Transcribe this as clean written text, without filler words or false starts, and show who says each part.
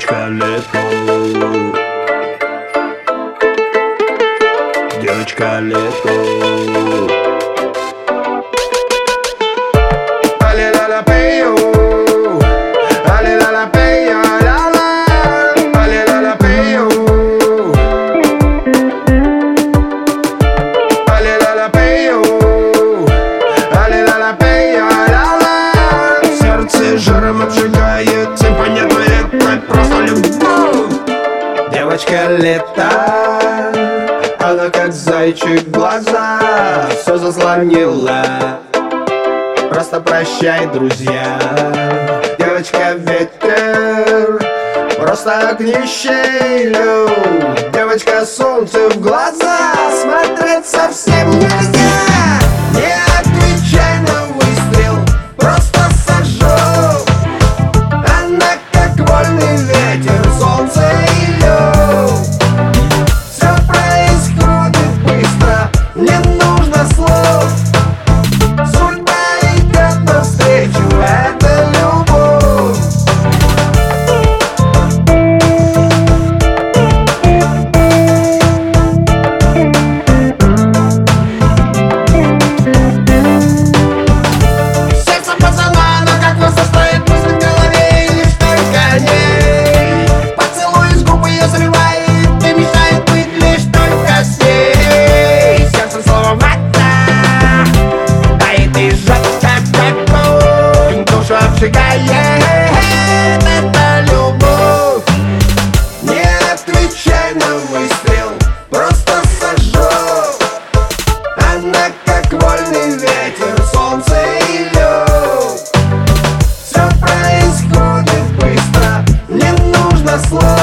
Speaker 1: Девочка лето, девочка лето.
Speaker 2: Але-ла-ла пею, але-ла-ла пею, ла-ла, але-ла-ла пею, але-ла-ла пею, але-ла-ла пею, ла-ла. Сердце жаром обжигает, тем понятно, это просто любовь. Девочка лето, она как зайчик в глаза все заслонила. Просто прощай, друзья. Девочка ветер, просто огнище лед. Девочка солнце в глаза, смотреть совсем нельзя. Не отвечай на выстрел, просто сожжу. Она как вольный ветер, солнце и лед. Все происходит быстро, не нужно слов. Судьба идет навстречу, это любовь. Сердце пацана, но как вас стоит мысль в голове, и лишь только о ней. Поцелуй с губ ее срывает и мешает быть лишь только с ней. Сердце словом вода, тает и жжет, как огонь, душу обжигает, это любовь. Не отвечай на выстрел, просто сожжу. Она как вольный ветер, солнце и лед. Все происходит быстро, не нужно слов.